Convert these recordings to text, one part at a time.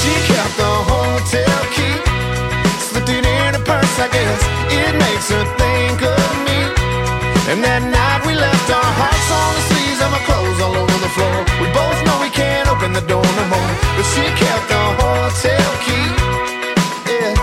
She kept the hotel key, slipped it in her purse, I guess it makes her think of me. And that night we left our hearts on the sleeves and our clothes all over the floor. We both know we can't open the door no more, but she kept the hotel key. Yeah.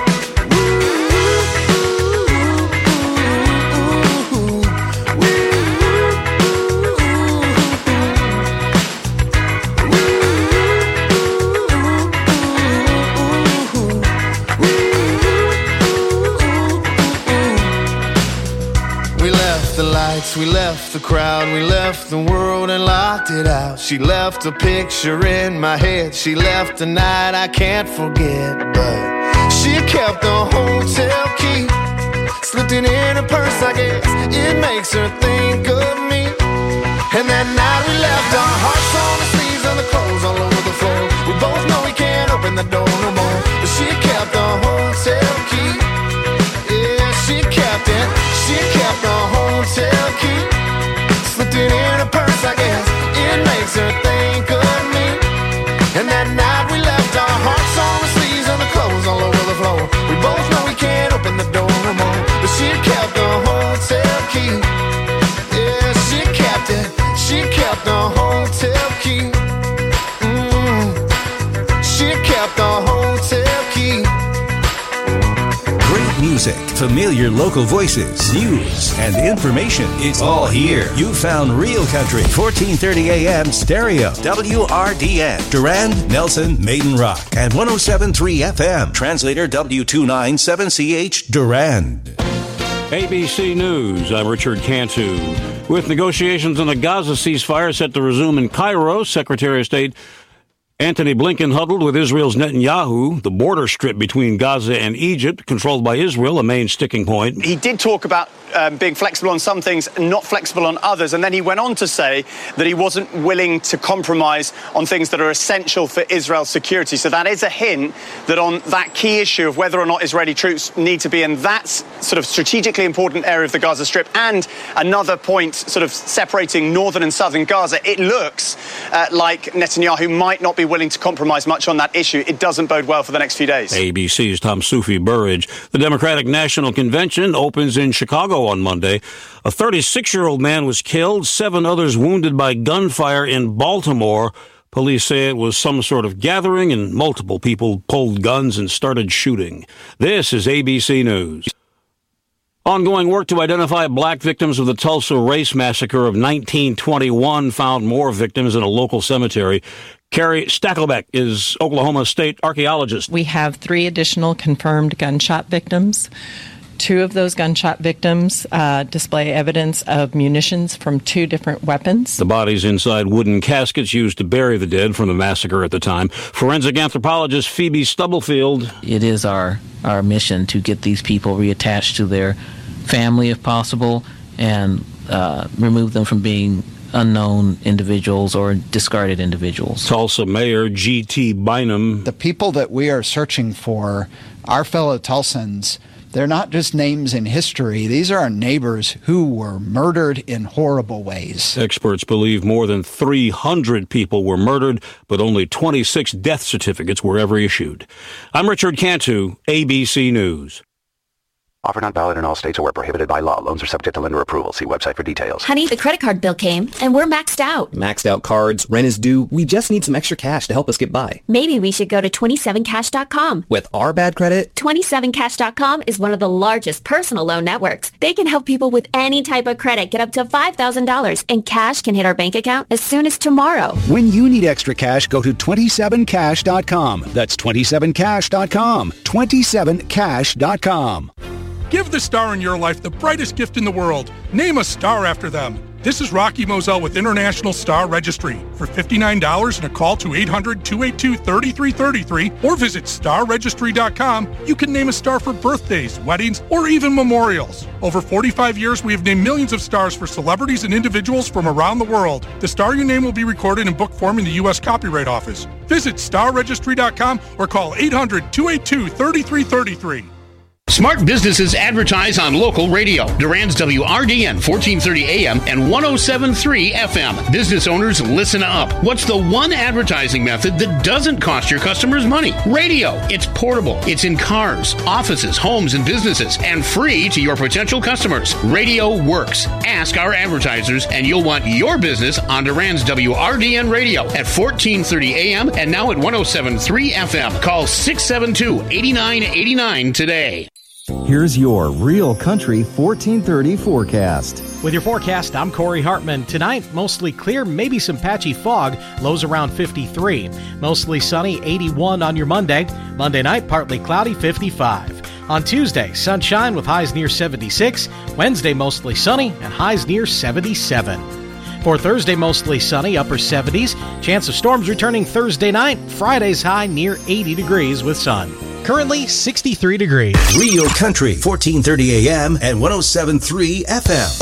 We left the crowd, we left the world and locked it out. She left a picture in my head, she left a night I can't forget. But she kept the hotel key, slipped it in her purse, I guess it makes her think of me. And that night we left our hearts on the sleeves and the clothes all over the floor. We both know we can't open the door no more, but she kept the hotel key. Yeah, she kept it, she kept the hotel key, slipped it in her purse, I guess it makes her think of me. And that night we left our hearts on the sleeves and the clothes all over the floor. We both know we can't open the door no more, but she kept the hotel key. Yeah, she kept it, she kept the hotel key. She kept the hotel key. Great music, familiar local voices, news, and information. It's all here. You found Real Country, 1430 AM stereo, WRDN, Durand, Nelson, Maiden Rock, and 107.3 FM, translator W297CH, Durand. ABC News, I'm Richard Cantu. With negotiations on the Gaza ceasefire set to resume in Cairo, Secretary of State Antony Blinken huddled with Israel's Netanyahu. The border strip between Gaza and Egypt, controlled by Israel, a main sticking point. He did talk about being flexible on some things and not flexible on others. And then he went on to say that he wasn't willing to compromise on things that are essential for Israel's security. So that is a hint that on that key issue of whether or not Israeli troops need to be in that sort of strategically important area of the Gaza Strip and another point sort of separating northern and southern Gaza, it looks like Netanyahu might not be willing to compromise much on that issue. It doesn't bode well for the next few days. ABC's Tom Sufi-Burridge. The Democratic National Convention opens in Chicago on Monday. A 36-year-old man was killed, 7 others wounded by gunfire in Baltimore. Police say it was some sort of gathering and multiple people pulled guns and started shooting. This is ABC News. Ongoing work to identify black victims of the Tulsa Race Massacre of 1921 found more victims in a local cemetery. Carrie Stackelbeck is Oklahoma State archaeologist. We have 3 additional confirmed gunshot victims. 2 of those gunshot victims display evidence of munitions from 2 different weapons. The bodies inside wooden caskets used to bury the dead from the massacre at the time. Forensic anthropologist Phoebe Stubblefield. It is our mission to get these people reattached to their family if possible and remove them from being unknown individuals or discarded individuals. Tulsa Mayor G.T. Bynum. The people that we are searching for, our fellow Tulsans, they're not just names in history. These are our neighbors who were murdered in horrible ways. Experts believe more than 300 people were murdered, but only 26 death certificates were ever issued. I'm Richard Cantu, ABC News. Offer not valid in all states or where prohibited by law. Loans are subject to lender approval. See website for details. Honey, the credit card bill came, and we're maxed out. Maxed out cards, rent is due. We just need some extra cash to help us get by. Maybe we should go to 27cash.com. With our bad credit? 27cash.com is one of the largest personal loan networks. They can help people with any type of credit get up to $5,000, and cash can hit our bank account as soon as tomorrow. When you need extra cash, go to 27cash.com. That's 27cash.com. 27cash.com. Give the star in your life the brightest gift in the world. Name a star after them. This is Rocky Moselle with International Star Registry. For $59 and a call to 800-282-3333 or visit starregistry.com, you can name a star for birthdays, weddings, or even memorials. Over 45 years, we have named millions of stars for celebrities and individuals from around the world. The star you name will be recorded in book form in the U.S. Copyright Office. Visit starregistry.com or call 800-282-3333. Smart businesses advertise on local radio. Durand's WRDN 1430 AM and 107.3 FM. Business owners, listen up. What's the one advertising method that doesn't cost your customers money? Radio. It's portable. It's in cars, offices, homes, and businesses, and free to your potential customers. Radio works. Ask our advertisers, and you'll want your business on Durand's WRDN Radio at 1430 AM and now at 107.3 FM. Call 672-8989 today. Here's your Real Country 1430 forecast. With your forecast, I'm Corey Hartman. Tonight, mostly clear, maybe some patchy fog, lows around 53. Mostly sunny, 81 on your Monday. Monday night, partly cloudy, 55. On Tuesday, sunshine with highs near 76. Wednesday, mostly sunny and highs near 77. For Thursday, mostly sunny, upper 70s. Chance of storms returning Thursday night. Friday's high near 80 degrees with sun. Currently 63 degrees. Real Country, 1430 AM and 107.3 FM.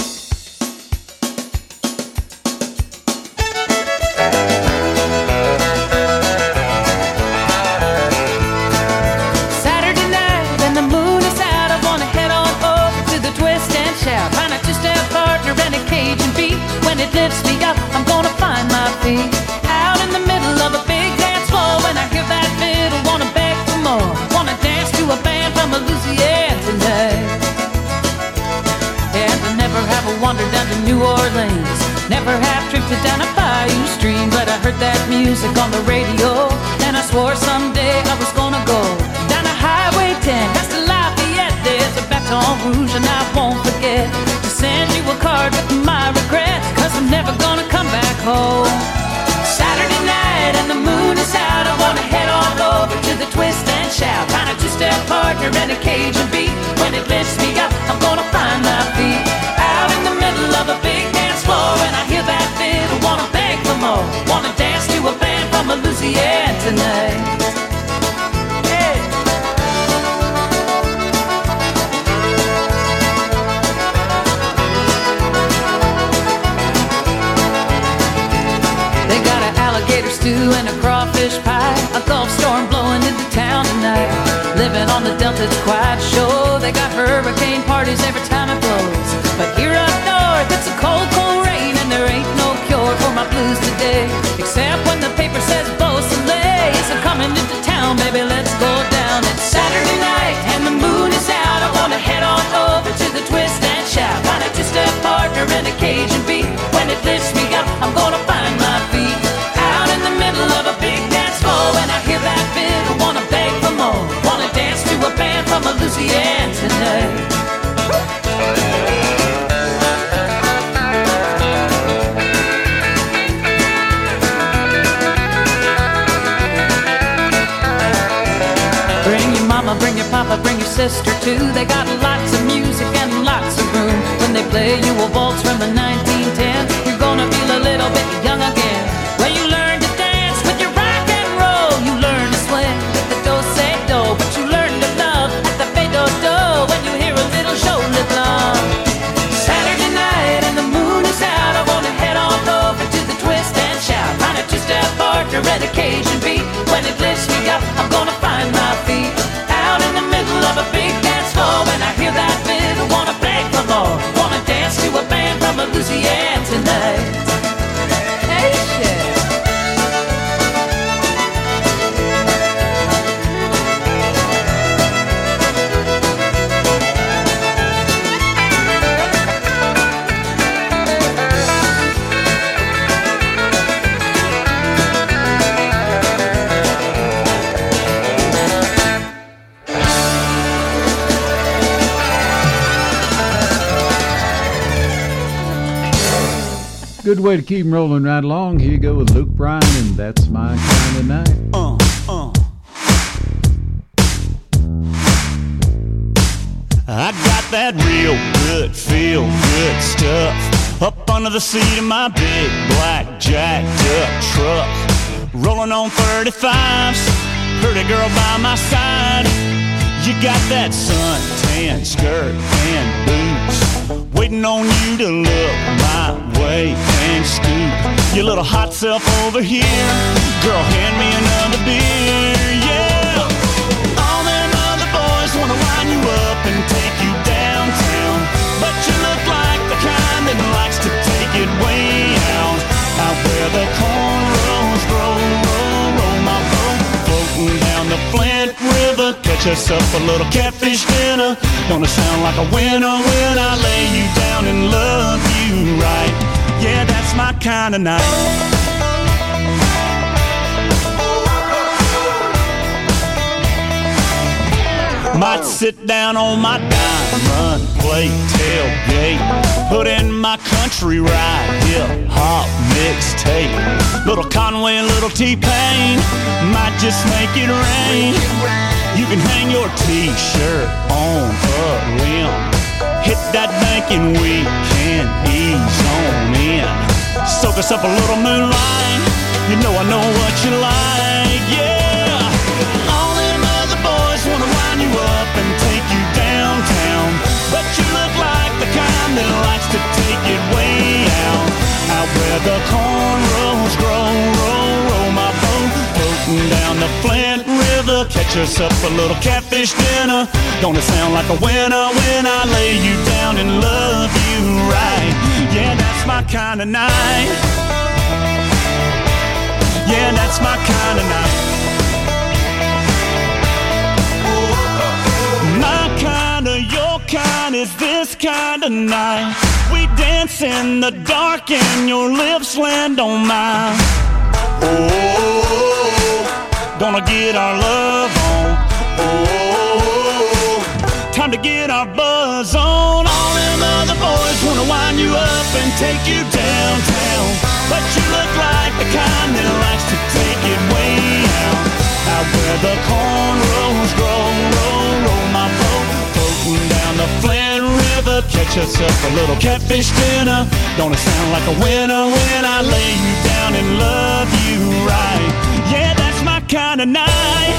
Saturday night and the moon is out. I want to head on over to the Twist and Shout. Find a two-step partner and a Cajun beat. When it lifts me up, I'm gonna find my feet. Out in the middle of a big dance floor. When I hear that fiddle, wanna beg for more. Wanna dance to a band from Louisiana tonight. And I never have wandered down to New Orleans. Never have drifted down a bayou stream. But I heard that music on the radio, and I swore someday I was gonna go down a Highway 10 past the Lafayette. There's a Baton Rouge and I won't forget to send you a card with my regrets, 'cause I'm never gonna come back home. Saturday night and the moon is out. I wanna head on over to the Twist and Shout. Find a two-step partner and a Cajun beat. When it lifts me up, I'm gonna find my feet. Out in the middle of a big dance floor, and I hear that fiddle, wanna beg for more. Wanna dance to a band from Louisiana tonight. Hey. They got an alligator stew and a crawfish pie. A Gulf storm blowing into town tonight. Living on the Delta, it's quite a show. They got hurricane parties every time it blows. But here up north, it's a cold, cold rain, and there ain't no cure for my blues today. Except when the paper says Beausoleil is coming into town, baby, let's go down. It's Saturday night and the moon is out. I wanna head on over to the Twist and Shout. Find a two-step partner and a Cajun beat. When it lifts me up, I'm gonna find my feet. Out in the middle of a big dance floor, and I hear that fiddle, wanna beg for more. Wanna dance to a band from Louisiana tonight. Bring your mama, bring your papa, bring your sister too. They got lots of music and lots of room. When they play you a waltz from the 1910s, you're gonna feel a little bit young again. Well, you learn to dance with your rock and roll. You learn to swing with the do-say-do. But you learn to love at the fade-do-do when you hear a little shoulder blum. Saturday night and the moon is out. I wanna head on over to the Twist and Shout. Find a two-step partner and a Cajun beat. When it lifts me up, I'm gonna find my feet. Out in the middle of a big dance floor, when I hear that fiddle, wanna beg for more. Wanna dance to a band from Louisiana tonight. Hey, shit. Good way to keep them rolling right along. Here you go with Luke Bryan, and That's My Kind of Night. I got that real good, feel good stuff up under the seat of my big black jacked up truck. Rolling on 35s, pretty girl by my side. You got that suntan skirt and boots, waiting on you to look my way and scoop your little hot self over here. Girl, hand me another beer, yeah. All them other boys wanna line you up catch us up a little catfish dinner. Gonna sound like a winner when I lay you down and love you right. Yeah, that's my kind of night. Might sit down on my diamond plate tailgate, put in my country ride, hip-hop mixtape. Little Conway and little T-Pain, might just make it rain. You can hang your T-shirt on a limb. Hit that bank and we can ease on in. Soak us up a little moonlight, you know I know what you like, yeah. All them other boys wanna wind you up and take you downtown, but you look like the kind that likes to take it way out. Out where the cornrows grow, roll my boat, floating down the Flint River. Catch us up a little catfish dinner. Gonna sound like a winner when I lay you down and love you right. Yeah, that's my kind of night. Yeah, that's my kind of night. My kind of, your kind is this kind of night. We dance in the dark and your lips land on mine. Oh, gonna get our love on. Oh, time to get our buzz on. All them other boys wanna wind you up and take you downtown, but you look like the kind that likes to take it way out. Out where the cornrows grow, roll my boat, floating down the Flint River. Catch us up a little catfish dinner. Gonna sound like a winner when I lay you down and love you right. Yeah, that's my kind of night.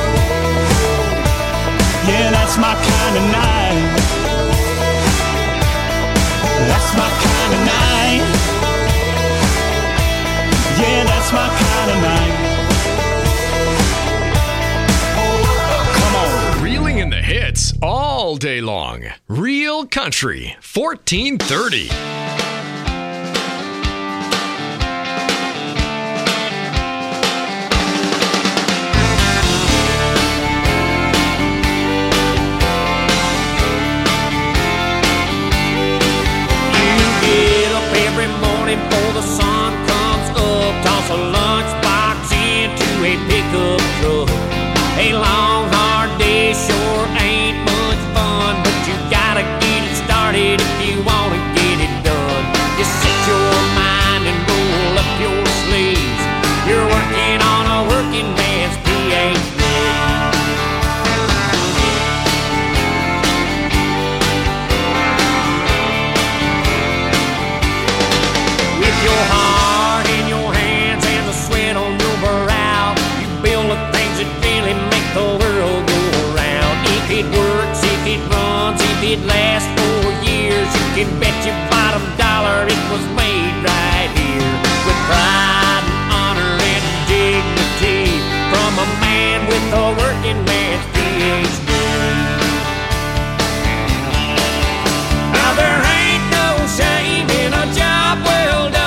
Yeah, that's my kind of night. That's my kind of night. Yeah, that's my kind of night. Reeling in the hits all day long. Real Country 1430. Before the sun comes up, toss a lunchbox into a pickup truck. A long, hard day sure ain't much fun, but you gotta get it started if you wanna get it done. Just set your mind and roll up your sleeves. You're working on a working man's PhD. Your heart in your hands and the sweat on your brow, you build the things that really make the world go around. If it works, if it runs, if it lasts 4 years, you can bet your bottom dollar it was made right here. With pride and honor and dignity from a man with a working man's PhD. Now there ain't no shame in a job well done.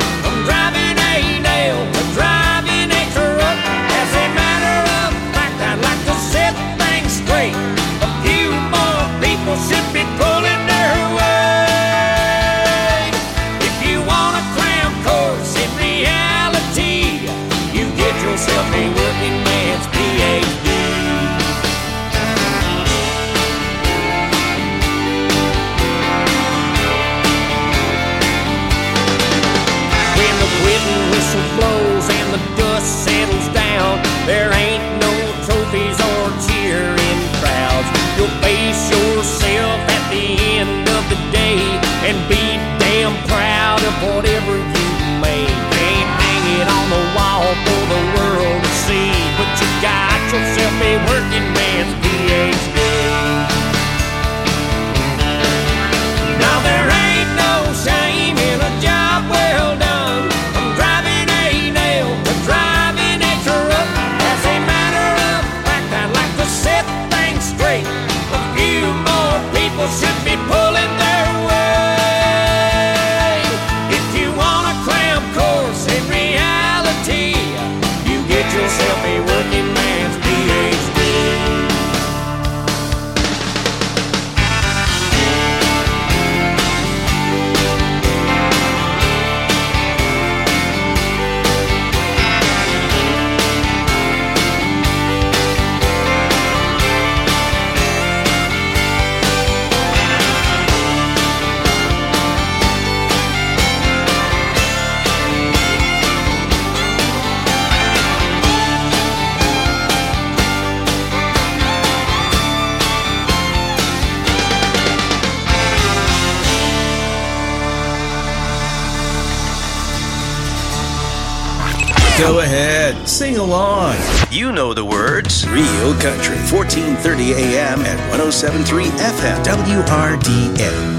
Should be pulling their weight. If you want a cram course in reality, you get yourself a working man's PhD. When the quitting whistle blows and the dust settles down, there ain't no trophies or cheering crowds. You'll face yourself at the end of the day and be damn proud of whatever you made. Can't hang it on the wall for the world to see, but you got yourself a working man's PhD. Now there ain't no shame in a job well done, from driving a nail to driving a truck. As a Go ahead, sing along. You know the words. Real Country, 1430 AM and 107.3 FM, WRDN.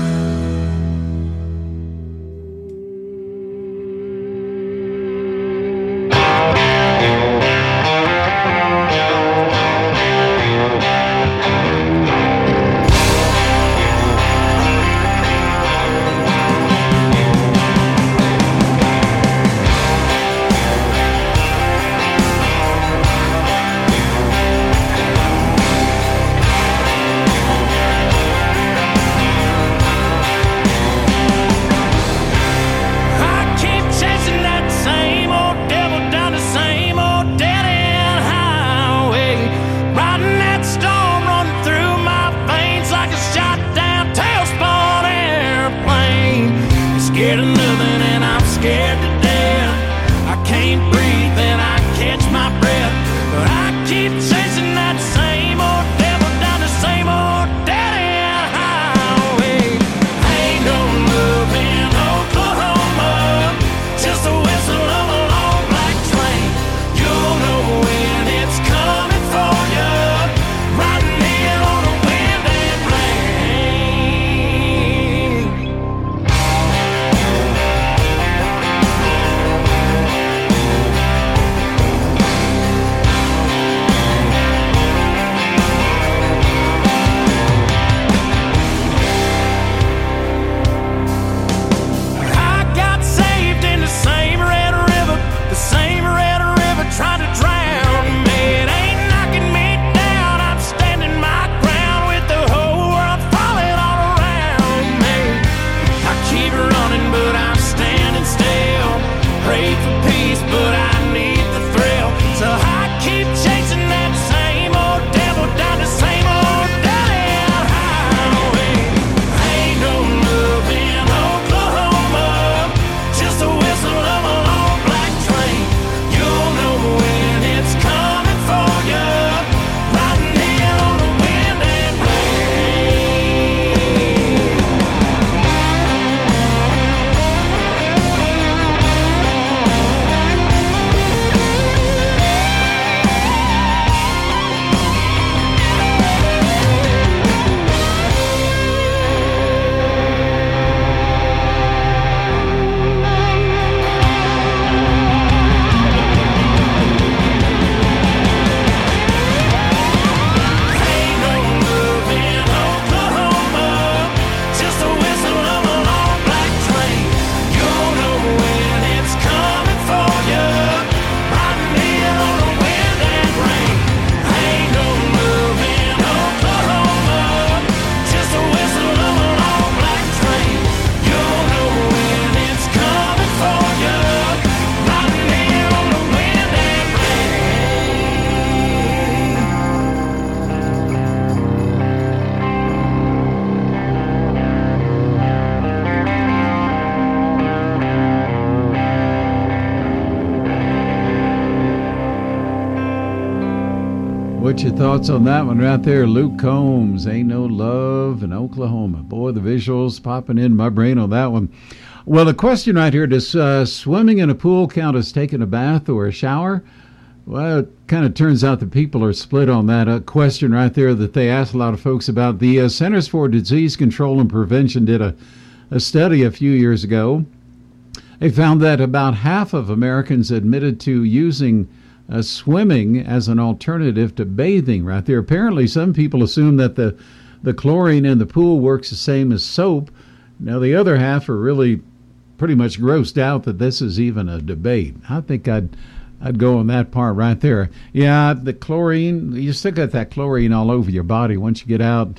What's your thoughts on that one right there? Luke Combs, Ain't No Love in Oklahoma. Boy, the visuals popping in my brain on that one. Well, the question right here, does swimming in a pool count as taking a bath or a shower? Well, it kind of turns out that people are split on that question right there that they asked a lot of folks about. The Centers for Disease Control and Prevention did a study a few years ago. They found that about half of Americans admitted to using swimming as an alternative to bathing right there. Apparently, some people assume that the chlorine in the pool works the same as soap. Now, the other half are really pretty much grossed out that this is even a debate. I think I'd go on that part right there. Yeah, the chlorine, you still got that chlorine all over your body once you get out.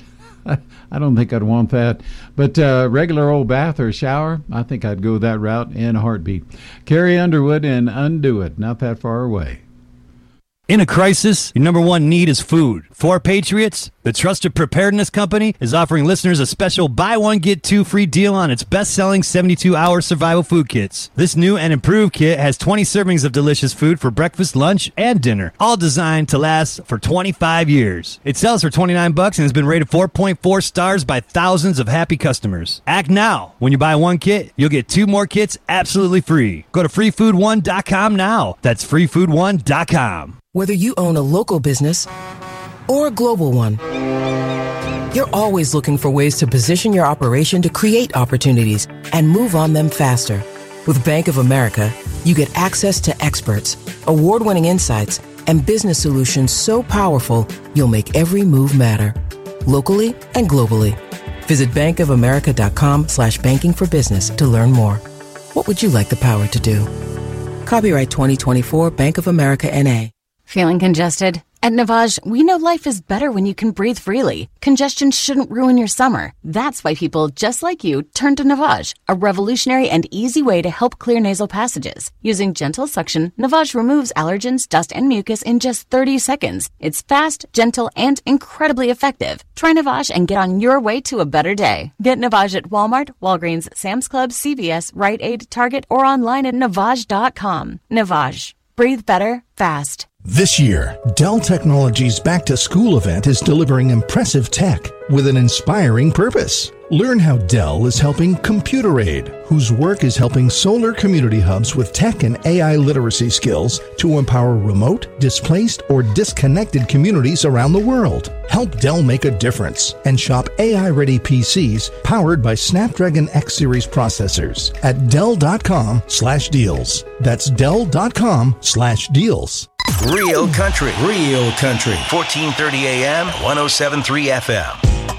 I don't think I'd want that. But regular old bath or shower, I think I'd go that route in a heartbeat. Carrie Underwood and Undo It, not that far away. In a crisis, your number one need is food. For Patriots, the Trusted Preparedness Company is offering listeners a special buy one, get two free deal on its best-selling 72-hour survival food kits. This new and improved kit has 20 servings of delicious food for breakfast, lunch, and dinner, all designed to last for 25 years. It sells for $29 and has been rated 4.4 stars by thousands of happy customers. Act now. When you buy one kit, you'll get 2 more kits absolutely free. Go to freefood1.com now. That's freefood1.com. Whether you own a local business or a global one, you're always looking for ways to position your operation to create opportunities and move on them faster. With Bank of America, you get access to experts, award-winning insights, and business solutions so powerful, you'll make every move matter, locally and globally. Visit bankofamerica.com/banking for business to learn more. What would you like the power to do? Copyright 2024 Bank of America N.A. Feeling congested? At Navage, we know life is better when you can breathe freely. Congestion shouldn't ruin your summer. That's why people just like you turn to Navage, a revolutionary and easy way to help clear nasal passages. Using gentle suction, Navage removes allergens, dust, and mucus in just 30 seconds. It's fast, gentle, and incredibly effective. Try Navage and get on your way to a better day. Get Navage at Walmart, Walgreens, Sam's Club, CVS, Rite Aid, Target, or online at Navage.com. Navage. Breathe better, fast. This year, Dell Technologies' Back to School event is delivering impressive tech with an inspiring purpose. Learn how Dell is helping ComputerAid, whose work is helping solar community hubs with tech and AI literacy skills to empower remote, displaced, or disconnected communities around the world. Help Dell make a difference and shop AI-ready PCs powered by Snapdragon X Series processors at Dell.com/deals. That's Dell.com/deals. Real country. 1430 AM, 107.3 FM.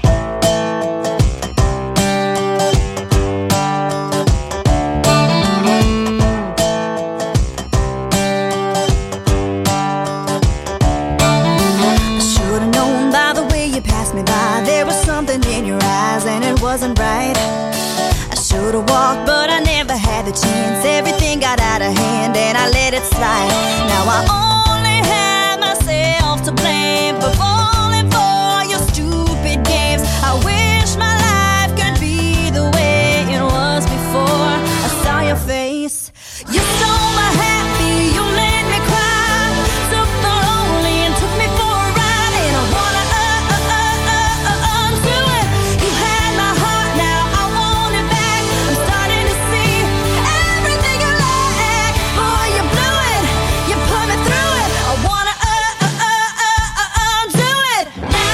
Wasn't right. I should have walked, but I never had the chance. Everything got out of hand and I let it slide. Now I only have myself to blame for falling for your stupid games. I wish my life could be the way it was before I saw your face. You stole my happy, you made me cry. Took the lonely and took me for a ride. And I wanna undo it. You had my heart, now I want it back. I'm starting to see everything you lack. Boy, you blew it, you put me through it. I wanna undo it.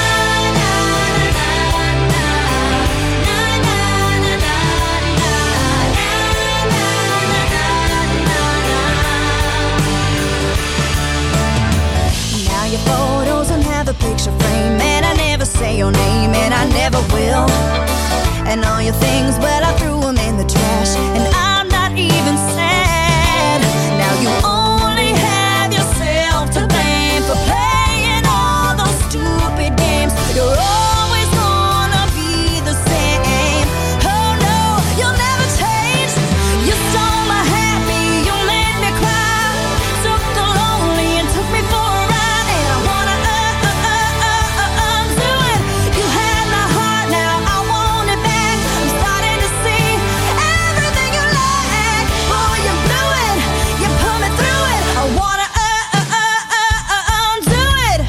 Now your photos don't have a picture frame, and I never say your name, and I never will. And all your things, well, I threw them in the trash, and I'm not even sad. Now you only have yourself to blame for playing all those stupid games. You're always gonna be the same. Oh no, you'll never change. You stole my happy, you made me cry. Took the lonely and took me for a ride. And I wanna undo it. You had my heart, now I want it back. I'm starting to see everything you lack. Boy, you blew it, you put me through it. I wanna undo it.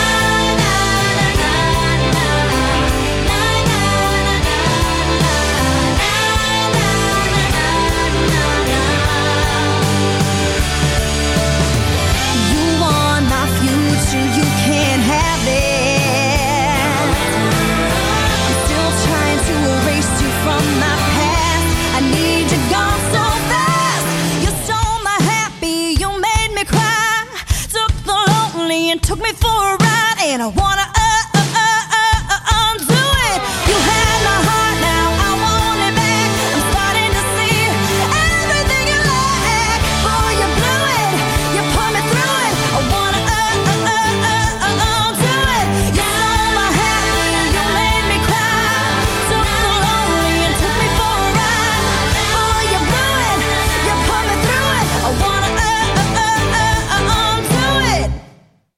You want my future, you can't have it. I'm still trying to erase you from my past. I need you gone so fast. You stole my happy, you made me cry. Took the lonely and took me for a ride. And I wanna undo it. You had my heart, now I want it back. I'm starting to see everything you lack. Boy, you blew it, you put me through it. I wanna undo it. You stole my happy, you made me cry. Took the lonely and took me for a ride. Boy, you blew it, you put me through it. I wanna undo it.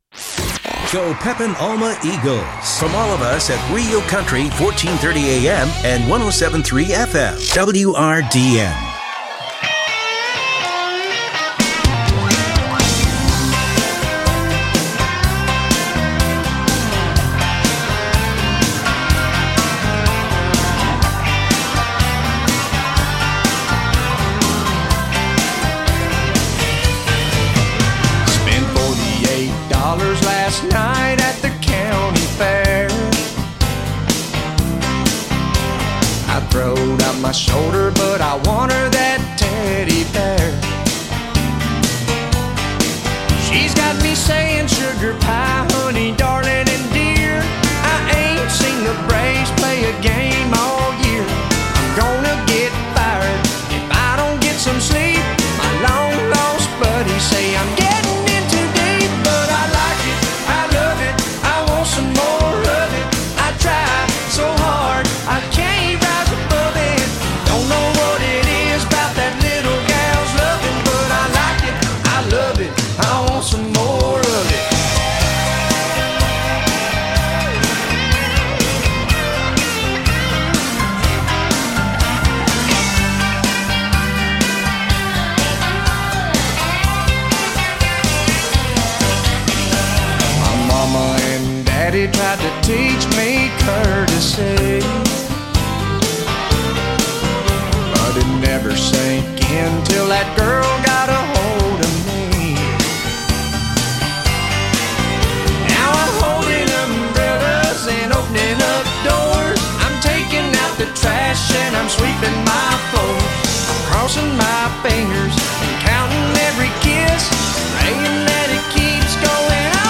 Go Pepin Alma Eagles. From all of us at Real Country, 1430 AM and 107.3 FM. WRDN. Last night at the county fair, I throwed out my shoulder, but I want her that teddy bear. She's got me saying sugar pie, honey, darling, and dear. I ain't seen the Braves play a game all year. I'm gonna get fired if I don't get some sleep. My long lost buddies say I'm getting in too deep, but I like it. Some more of it. I try so hard, I can't rise above it. Don't know what it is about that little gal's loving, but I like it, I love it, I want some more of it. My mama and Daddy tried to teach me courtesy, but it never sank in till that girl got a hold of me. Now I'm holding umbrellas and opening up doors. I'm taking out the trash and I'm sweeping my floors. I'm crossing my fingers and counting every kiss, praying that it keeps going on.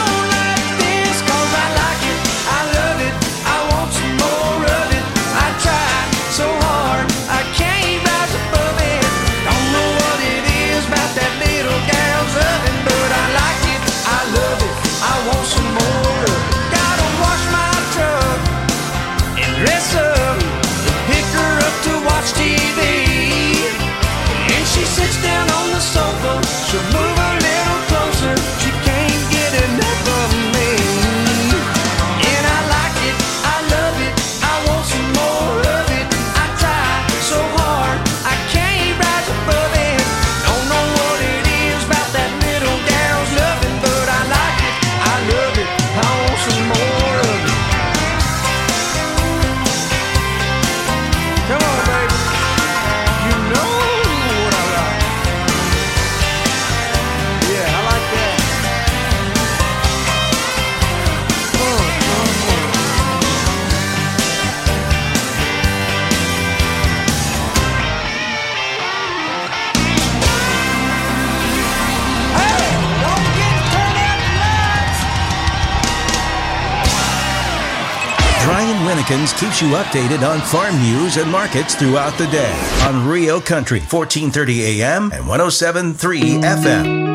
She'll move a little closer, she can't get enough of me. And I like it, I love it, I want some more of it. I try so hard, I can't rise above it. Don't know what it is about that little gal's loving, but I like it, I love it, I want some more of it. Come on, baby, you know what I like. Brian Winnekins keeps you updated on farm news and markets throughout the day on Rio Country, 1430 AM and 107.3 FM.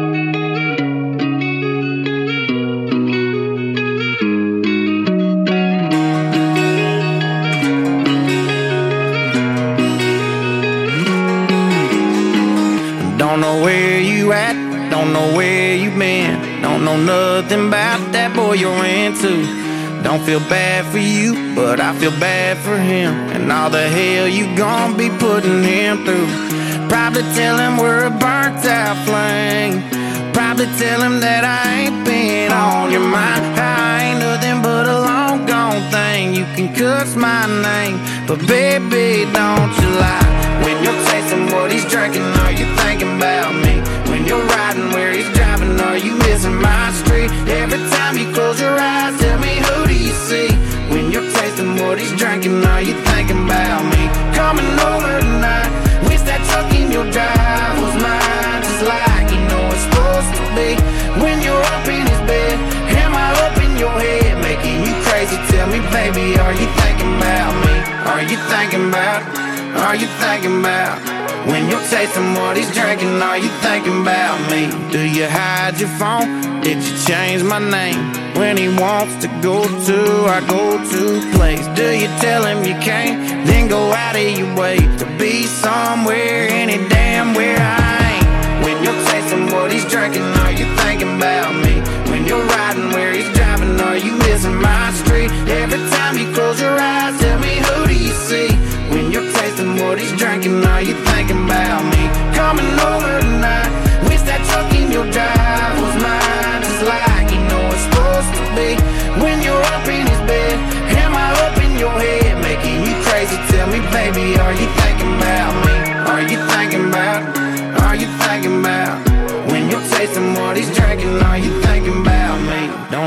Don't know where you at, don't know where you been, don't know nothing about that boy you're into. Don't feel bad for you, but I feel bad for him, and all the hell you gon' be putting him through. Probably tell him we're a burnt out flame, probably tell him that I ain't been on your mind. I ain't nothing but a long gone thing. You can cuss my name, but baby, don't you lie. When you're tasting what he's drinking, are you thinking about me? When you're riding where he's driving, are you missing my street? Every time you close your eyes, tell me, who do you see? When you're tasting what he's drinking, are you thinking about me? Coming over tonight, wish that truck in your drive was mine, just like you know it's supposed to be. When you're up in his bed, am I up in your head, making you crazy? Tell me, baby, are you thinking about me? Are you thinking about? Are you thinking about? When you're tasting what he's drinking, are you thinking about me? Do you hide your phone? Did you change my name? When he wants to go to our go-to place, do you tell him you can't, then go out of your way to be somewhere, any damn where I ain't? When you're tasting what he's drinking, are you thinking about me? When you're riding where he's driving, are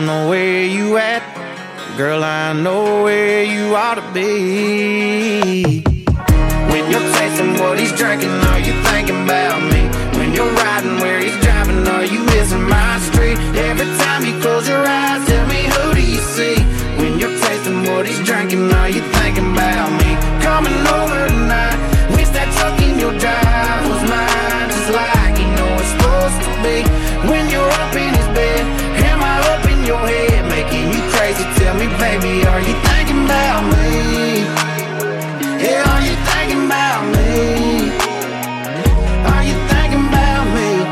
don't know where you at. Girl, I know where you ought to be. When you're tasting what he's drinking, are you thinking about me? When you're riding where he's driving, are you missing my street? Every time you close your eyes, tell me, who do you see? When you're tasting what he's drinking, are you thinking about me? Coming over tonight, wish that truck in your drive was mine, just like you know it's supposed to be. When you're up in his bed, am I up in your head, making you crazy? Tell me, baby, are you thinking about me? Yeah, are you thinking about me? Are you thinking about me?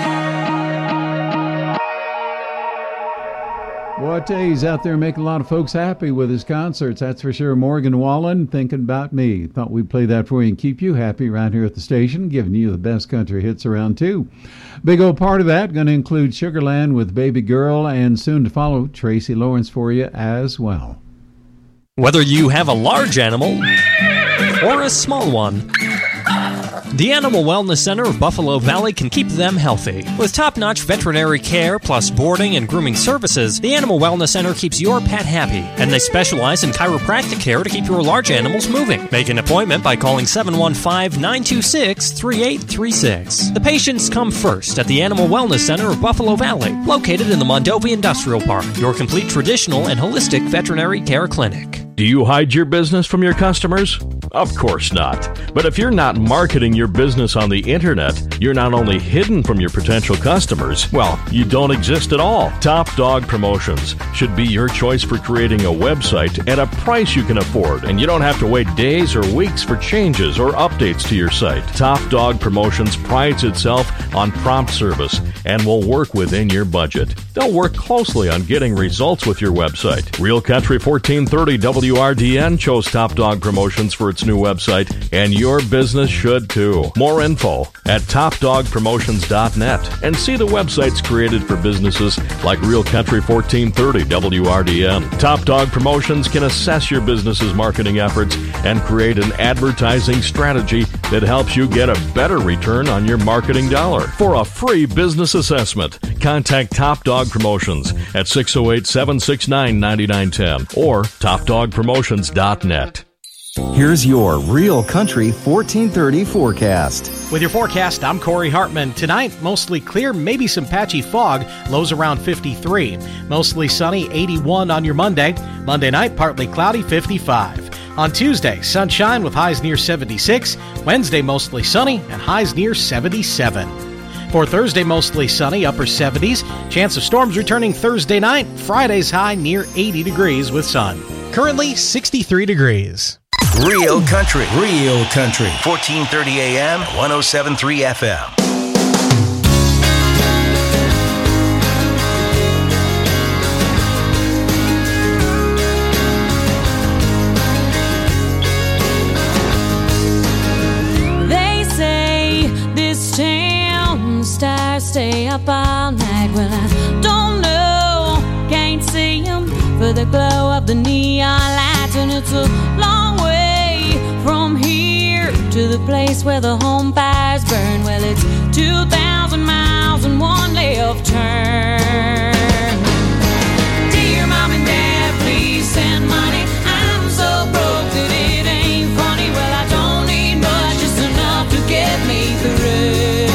Well, I tell you, he's out there making a lot of folks happy with his concerts, that's for sure. Morgan Wallen, Thinking About Me. Thought we'd play that for you and keep you happy right here at the station, giving you the best country hits around, too. Big old part of that going to include Sugarland with Baby Girl, and soon to follow, Tracy Lawrence for you as well. Whether you have a large animal or a small one, the Animal Wellness Center of Buffalo Valley can keep them healthy. With top-notch veterinary care plus boarding and grooming services, the Animal Wellness Center keeps your pet happy, and they specialize in chiropractic care to keep your large animals moving. Make an appointment by calling 715-926-3836. The patients come first at the Animal Wellness Center of Buffalo Valley, located in the Mondovi Industrial Park, your complete traditional and holistic veterinary care clinic. Do you hide your business from your customers? Of course not. But if you're not marketing your business on the internet, you're not only hidden from your potential customers, well, you don't exist at all. Top Dog Promotions should be your choice for creating a website at a price you can afford, and you don't have to wait days or weeks for changes or updates to your site. Top Dog Promotions prides itself on prompt service and will work within your budget. They'll work closely on getting results with your website. Real Country 1430 WRDN chose Top Dog Promotions for its new website, and your business should too. More info at topdogpromotions.net, and see the websites created for businesses like Real Country 1430 WRDN. Top Dog Promotions can assess your business's marketing efforts and create an advertising strategy that helps you get a better return on your marketing dollar. For a free business assessment, contact Top Dog Promotions at 608-769-9910 or topdogpromotions.net. Here's your Real Country 1430 forecast. With your forecast, I'm Corey Hartman. Tonight, mostly clear, maybe some patchy fog, lows around 53. Mostly sunny, 81 on your Monday. Monday night, partly cloudy, 55. On Tuesday, sunshine with highs near 76. Wednesday, mostly sunny and highs near 77. For Thursday, mostly sunny, upper 70s. Chance of storms returning Thursday night. Friday's high near 80 degrees with sun. Currently, 63 degrees. Real Country. 1430 AM, 107.3 FM. They say this town stars stay up all night. Well, I don't know, can't see them for the glow of the neon lights, and it's a long way from here to the place where the home fires burn. Well, it's 2,000 miles and one left turn. Dear Mom and Dad, please send money. I'm so broke that it ain't funny. Well, I don't need much, just enough to get me through.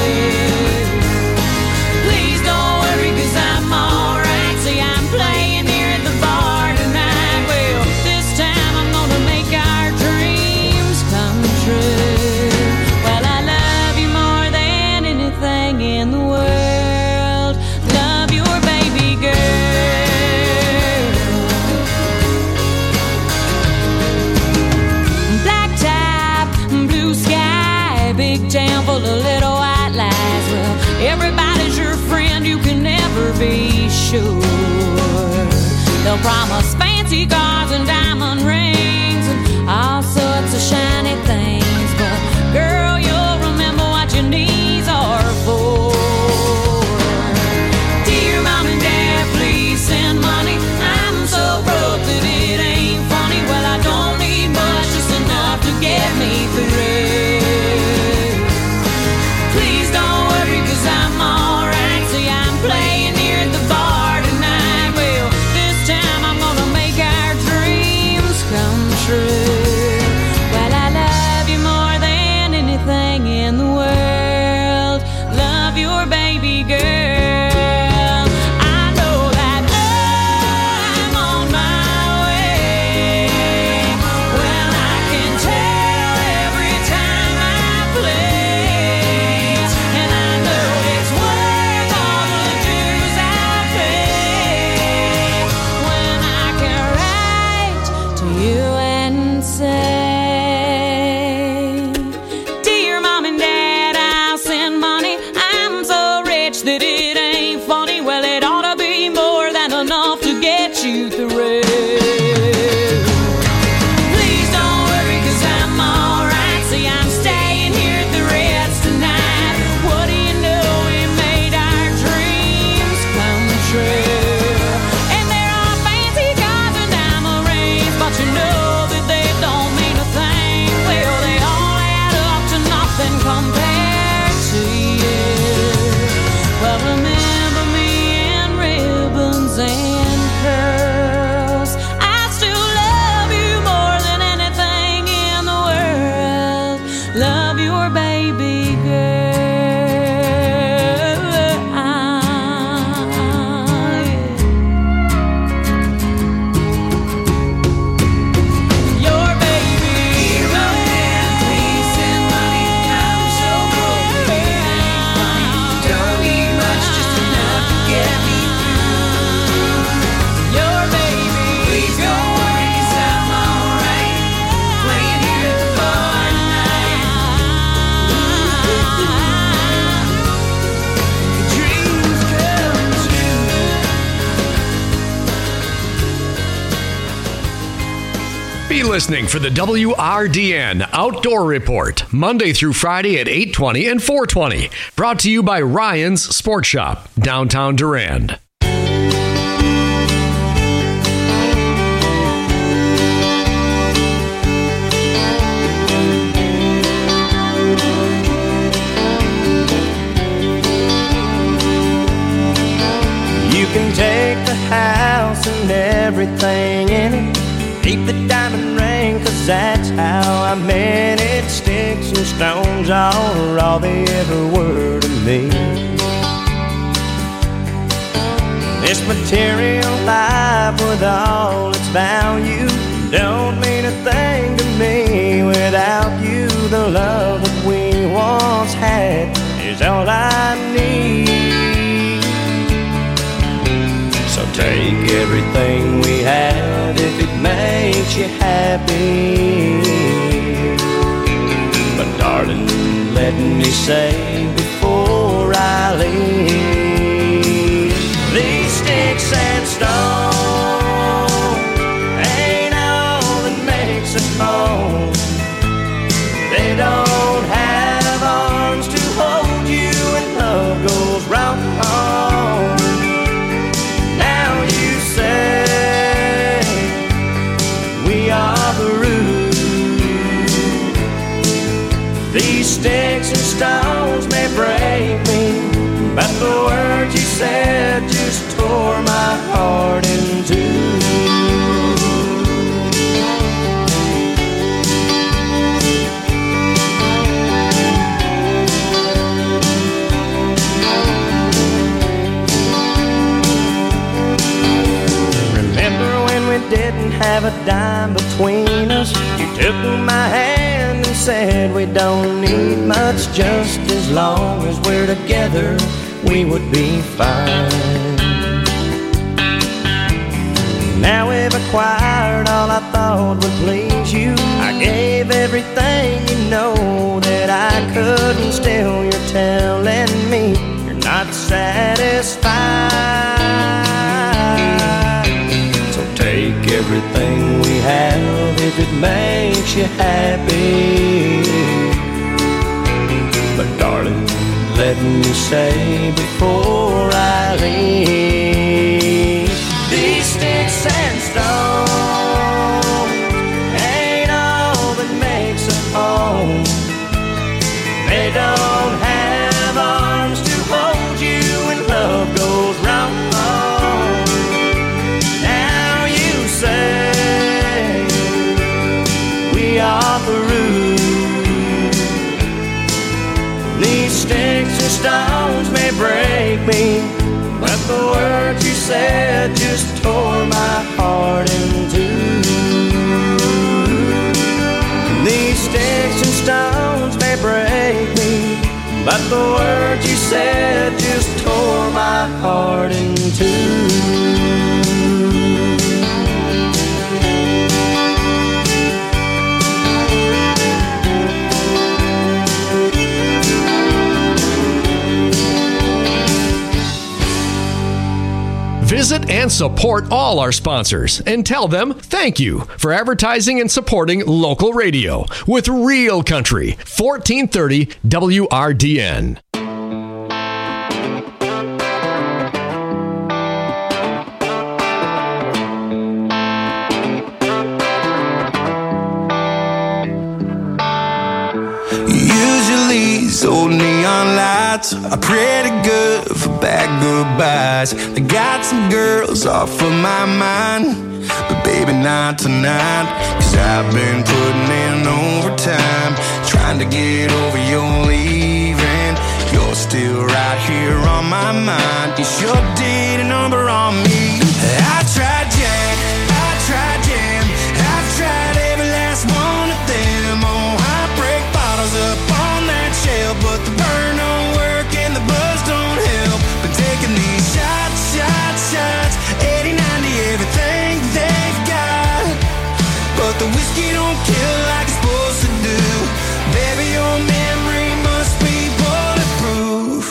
Please don't worry, 'cause I'm alright. See, I'm playing here at the bar tonight. Well, this time I'm gonna make our dreams come true. Well, I love you more than anything in the world. Love your baby girl. Black top, blue sky, big town full of little white lies. Well, everybody's your friend, you can never be sure. They'll promise fancy cars and diamond rings and all sorts of shiny things, but girl, you'll remember what your knees are for. Dear Mom and Dad, please send money. I'm so broke that it ain't funny. Well, I don't need much, just enough to get me through. Please don't worry, 'cause I'm alright. See, I'm playing here at the bar tonight. Well, get you through. Please don't worry, 'cause I'm alright. See, I'm staying here at the Ritz tonight. What do you know? We made our dreams come true. And there are fancy cars and diamond rings, but you know that they don't mean a thing. Well, they all add up to nothing compared to you. Well, remember me in ribbons and curls. I still love you more than anything in the world. Love your baby girl. Your baby girl. Peace and money. I'm so broke. It ain't funny. Don't need much, just enough to get me through. Your baby. Please don't worry, 'cause I'm alright. Playing here at the bar tonight. Dreams come true. Be listening for the WRDN Outdoor Report, Monday through Friday at 8:20 and 4:20. Brought to you by Ryan's Sport Shop, downtown Durand. You can take the house and everything in it. Keep the diamond ring, 'cause that's how I meant it. Sticks and stones are all they ever were to me. This material life with all its value don't mean a thing to me without you. The love that we once had is all I need. So take everything we have if it makes you happy. But darling, let me say before I leave, these sticks and stones ain't all that makes a home. They don't have arms to hold you when love goes wrong. Now you say we are the root. These sticks and stones may break me, but the words you said just tore my heart in two. Remember when we didn't have a dime between us? You took my hand and said we don't need much, just as long as we're together we would be fine. Now we've acquired all I thought would please you. I gave everything, you know that I couldn't. Still you're telling me you're not satisfied. So take everything we have if it makes you happy. But darling, let me say before I leave, these sticks and stones ain't all that makes a home. They don't have arms to hold you when love goes wrong. Now you say we are the root. These sticks and stones may break me, but the words you said just tore my heart in two. These sticks and stones may break me, but the words you said just tore my heart in two. Visit and support all our sponsors and tell them thank you for advertising and supporting local radio with Real Country, 1430 WRDN. These old neon lights are pretty good for bad goodbyes. I got some girls off of my mind, but baby not tonight. Cause I've been putting in overtime, trying to get over your leaving. You're still right here on my mind. You sure did a number on me. I tried Jack, I tried Jam, I've tried every last one of them. Oh, heartbreak bottles up on that shelf, but the burn don't work and the buzz don't help. But taking these shots, shots, shots, 80, 90, everything they've got. But the whiskey don't kill like it's supposed to do. Baby, your memory must be bulletproof.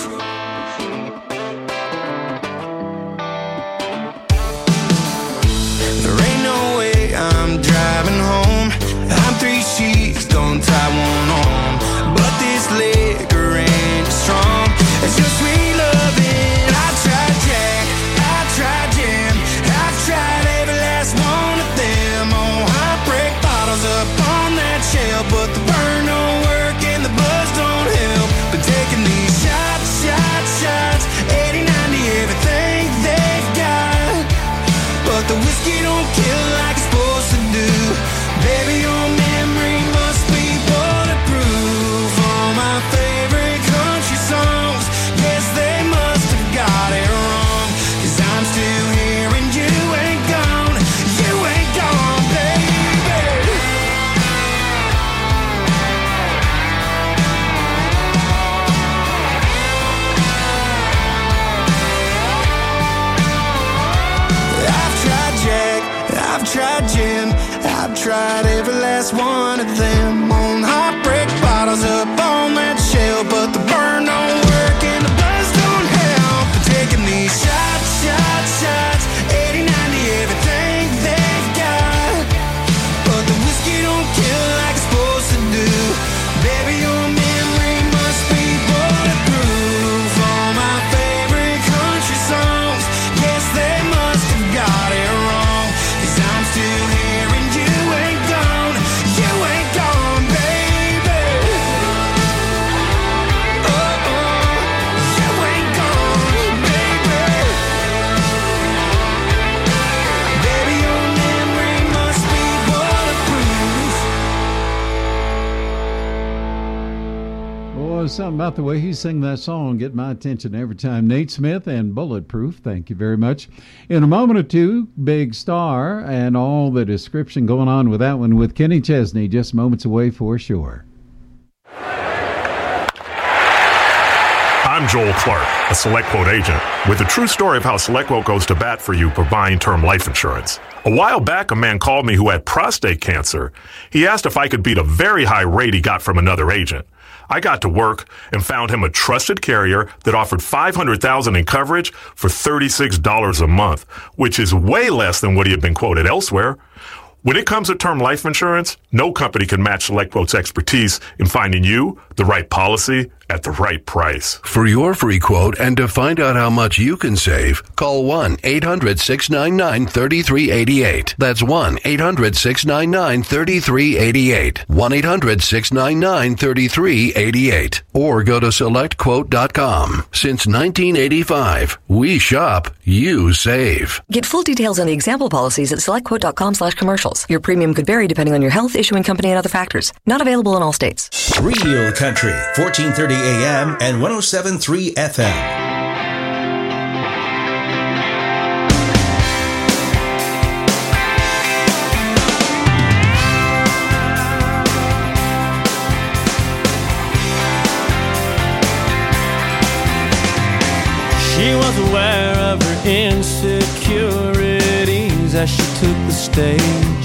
There ain't no way I'm driving home. I'm 3 sheets, don't tie one on. But this liquor ain't strong as your sweet loving. I tried Jack, I tried Jam, I've tried every last one of them. Oh, heartbreak bottles up on that shelf, but the burn don't work and the buzz don't help. But taking these shots, shots, shots, 80, 90, everything they've got. But the whiskey don't kill like it's supposed to do. Baby, your memory must be bulletproof. All my favorite country songs, yes, they must have got it wrong. Cause I'm still here and you ain't gone. You ain't gone, baby. I've tried Jack, I've tried Jim, I've tried every last one of them. On heartbreak bottles up on that shelf, but the burn don't work and the buzz don't help. But taking these shots, shots, shots, 80, 90, everything they've got. But the whiskey don't kill like it's supposed to do. Baby, your memory must be bulletproof. All my favorite country songs, yes, they must have got it wrong. Cause I'm still here and you ain't gone. You ain't gone, baby. Oh, you ain't gone, baby. Baby, your memory must be bulletproof. Boy, something about the way he sang that song get my attention every time. Nate Smith and Bulletproof, thank you very much. In a moment or two, Big Star and all the description going on with that one with Kenny Chesney, just moments away for sure. I'm Joel Clark, a SelectQuote agent, with a true story of how SelectQuote goes to bat for you for buying term life insurance. A while back, a man called me who had prostate cancer. He asked if I could beat a very high rate he got from another agent. I got to work and found him a trusted carrier that offered $500,000 in coverage for $36 a month, which is way less than what he had been quoted elsewhere. When it comes to term life insurance, no company can match SelectQuote's expertise in finding you the right policy at the right price. For your free quote and to find out how much you can save, call 1-800-699-3388. That's 1-800-699-3388. 1-800-699-3388. Or go to SelectQuote.com. Since 1985, we shop, you save. Get full details on the example policies at SelectQuote.com/commercials. Your premium could vary depending on your health, issuing company, and other factors. Not available in all states. Real Country, 1430 AM and 107.3 FM. She was aware of her insecurities as she took the stage.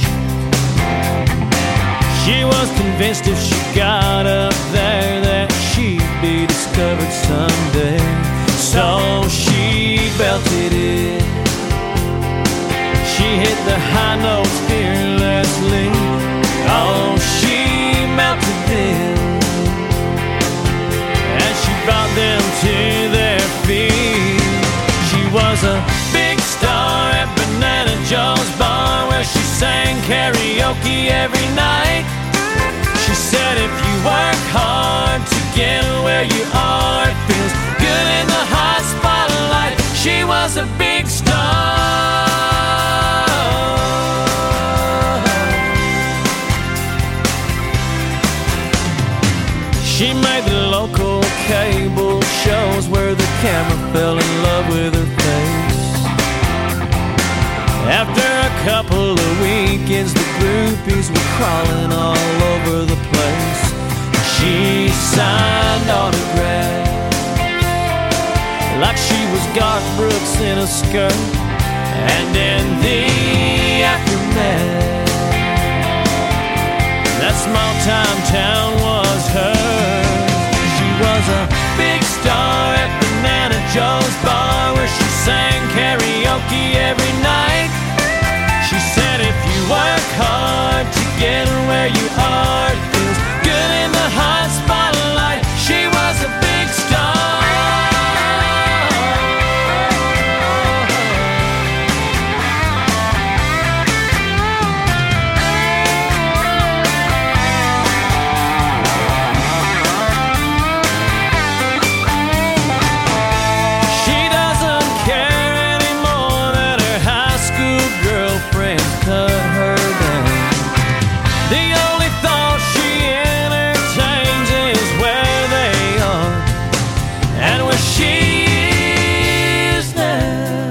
She was convinced if she got up there that she'd be discovered someday. So she belted it She hit the high notes fearlessly. Oh, she melted them as she brought them to their feet. She was a big star at Banana Joe's bar, where she sang karaoke every night. She said if you work hard to get where you are, it feels good in the hot spotlight. She was a big star. She made the local cable shows where the camera fell in love with her face. After a couple of weekends, the groupies were crawling all over the place. She signed autographs like she was Garth Brooks in a skirt. And in the aftermath, that small-time town was hers. She was a big star at Banana Joe's bar, where she sang karaoke every night. She said if you work hard to get where you are, it feels good in the hot spotlight. She was a big star. Cut her down. The only thought she entertains is where they are and where she is now.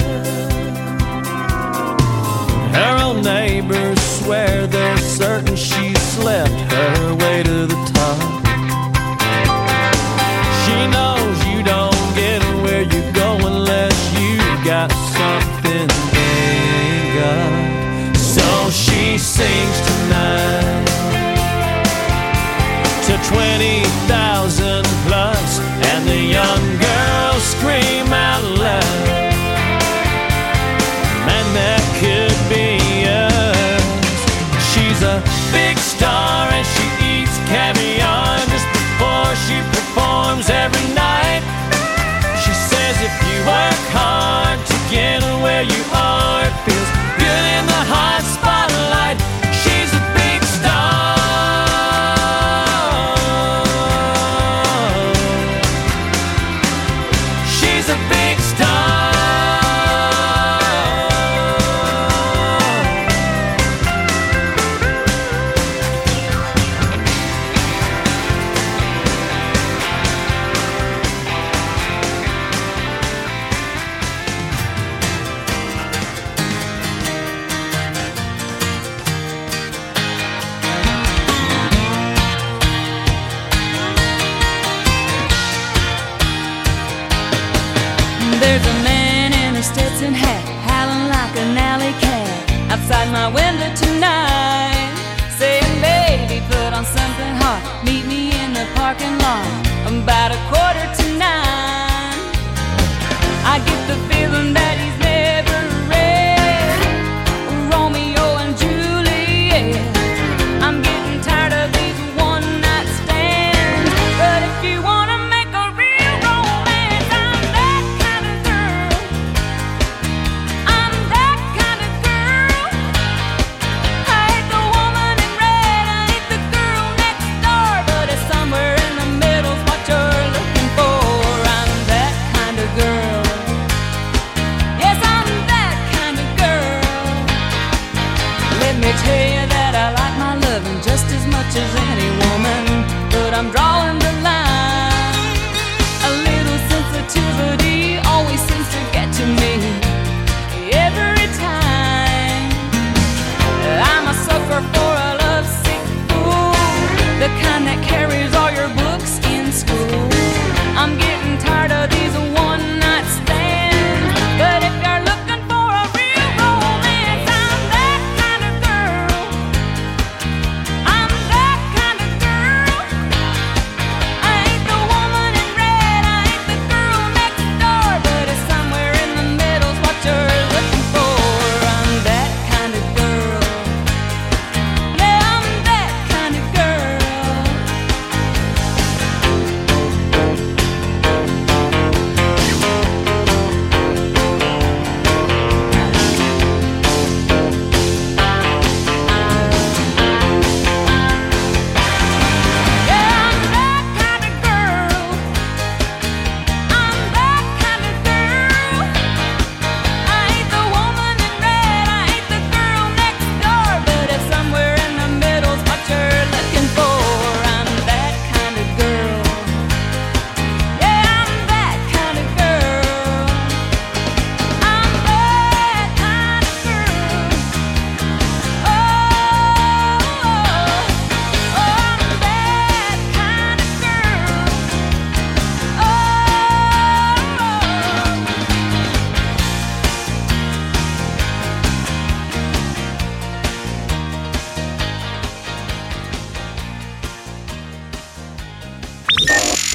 Her own neighbors swear they're certain she slept her way to the top. She knows you don't get where you go unless you got something they got. So she sings tonight to 20,000 plus, and the young girls scream out loud, man, that could be us. She's a big star and she eats caviar just before she performs every night. She says if you work hard to get where you are, it feels good in the hot spotlight. She's a big star. She's a big star. There's a man in a Stetson hat, howling like an alley cat, outside my window tonight, saying, baby, put on something hot, meet me in the parking lot, about 8:45. I get the feeling that he's never read Romeo and Juliet. I'm getting tired of these one-night stands, but if you want to make a real romance, I'm that kind of girl. I'm that kind of girl. I hate the woman in red, I hate the girl next door, but it's somewhere in the middle's what you're looking for. I'm that kind of girl. Yes, I'm that kind of girl. Let me tell you that I like my loving just as much as any woman, but I'm drawing the line. A little sensitivity always seems to get to me every time. I'm a sucker for a lovesick fool, the kind that carries all your books in school. I'm getting tired of these one-night stands, but if you're looking for a real romance, I'm that kind of girl. I'm that kind of girl.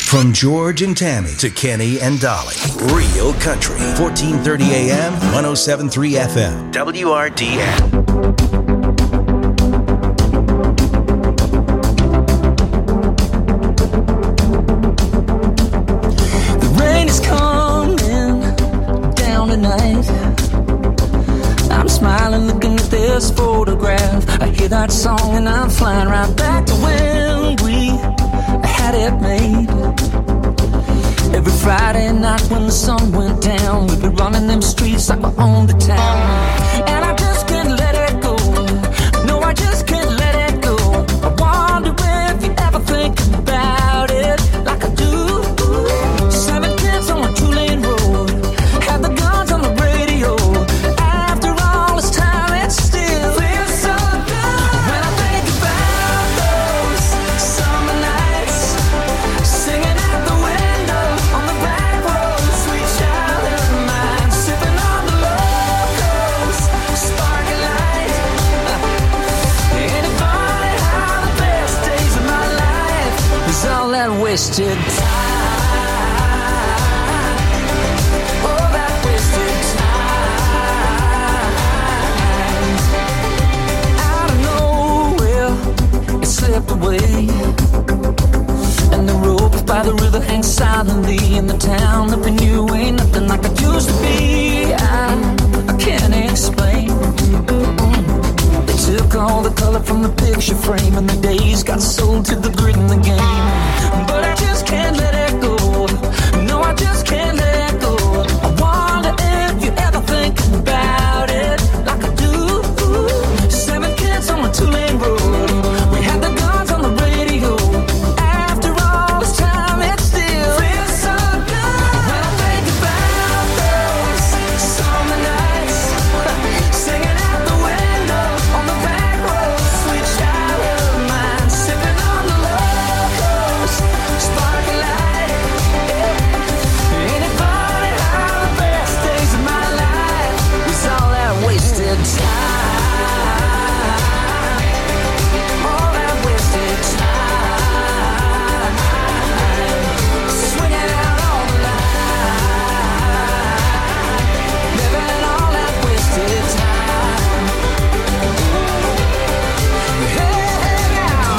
From George and Tammy to Kenny and Dolly. Real Country. 1430 AM, 107.3 FM. WRDN. Smiling, looking at this photograph. I hear that song and I'm flying right back to when we had it made. Every Friday night when the sun went down, we'd be running them streets like we owned the town. And I just can't let it go. No, I just can't let it go. I wonder if you ever think about it like I do. 7 kids on a 2-lane road, had the guns on the radio. Wasted time. Oh, that wasted time. Out of nowhere, it slipped away. And the rope by the river hangs silently in the town that we knew ain't nothing like it used to be. I can't explain. They took all the color from the picture frame, and the days got sold to the grit in the game. But I just can't let it go. No, I just can't let it go. I wonder if you ever think about it like I do. 7 kids on a 2-lane road, we had the guns on the radio. After all this time, it still feels so good. When I think about those summer nights, singing out the window on the back road, sweet child of mine, sipping on the locals, sparkling light. Ain't it funny how the best days of my life was all that wasted time? All that wasted time. Swinging out on the line, living all that wasted time. Hey, now.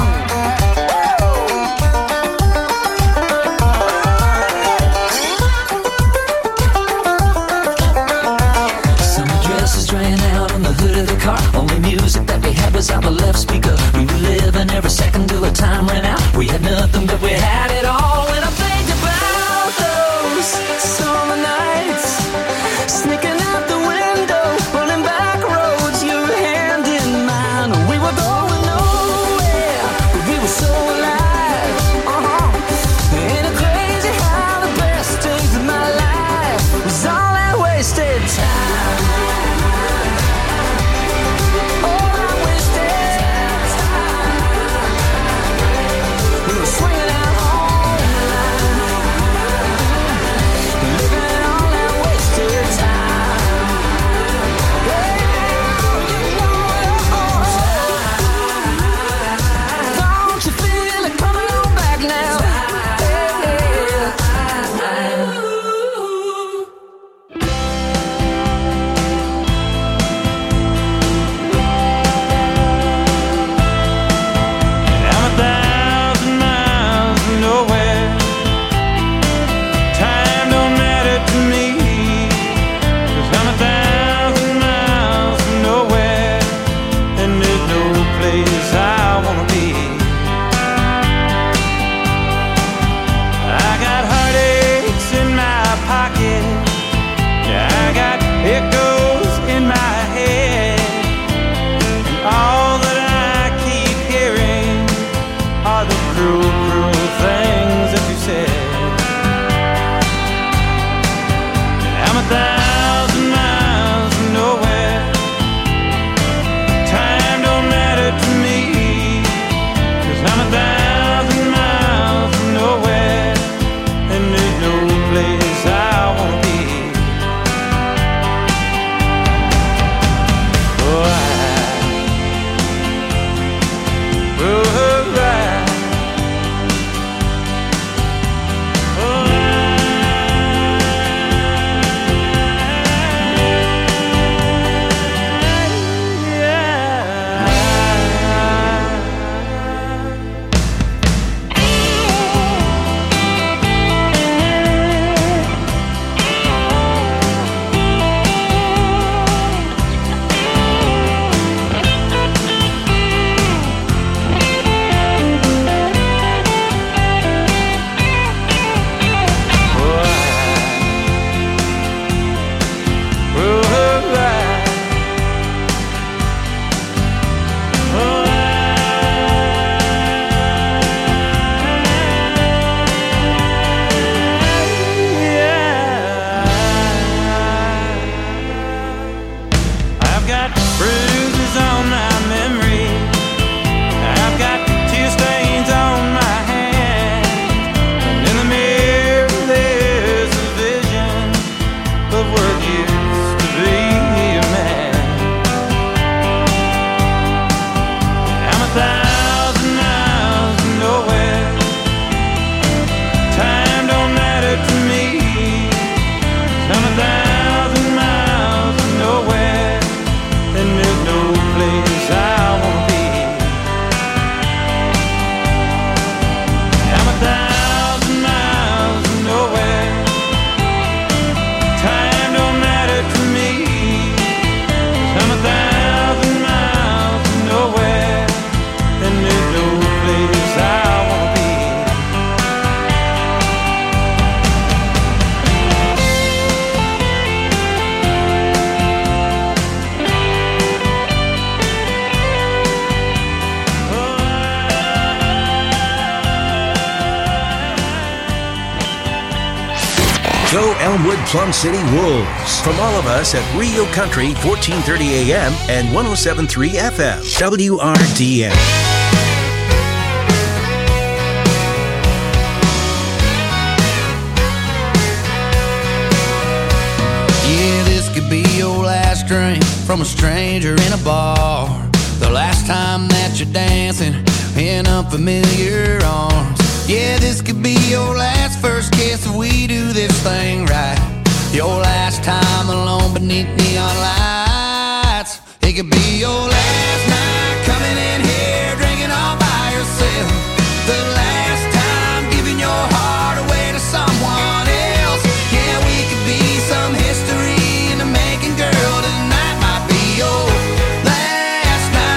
Summer dresses ran out on the hood of the car. Only music that we had was out the left speaker. We were living every second till the time ran out. We had nothing, but we had it all. When I think about those summer nights, sneaking out the window, running back roads, your hand in mine. We were going nowhere, but we were so alive. Ain't it crazy how the best days of my life was all that wasted time? All that wasted time. We were swinging out all Elmwood Plum City Wolves. From all of us at Real Country 1430 AM and 107.3 FM. WRDN. Yeah, this could be your last drink from a stranger in a bar. The last time that you're dancing in unfamiliar arms. Yeah, this could be your last first kiss if we do this thing right. Your last time alone beneath neon lights. It could be your